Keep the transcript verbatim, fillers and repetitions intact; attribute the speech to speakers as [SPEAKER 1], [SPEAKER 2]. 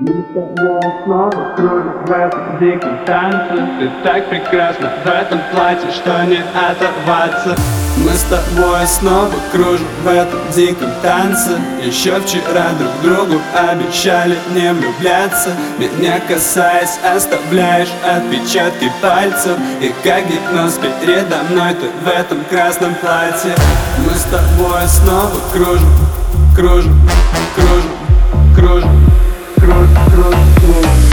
[SPEAKER 1] Снова кружим в этом диком танце. Ты так прекрасна в этом платье, что не оторваться. Мы с тобой снова кружим в этом диком танце. Еще вчера друг другу обещали не влюбляться. Меня касаясь, оставляешь отпечатки пальцев. И как гипноз передо мной ты в этом красном платье. Мы с тобой снова кружим, кружим, кружим, кружим, кружим, кружим, кружим.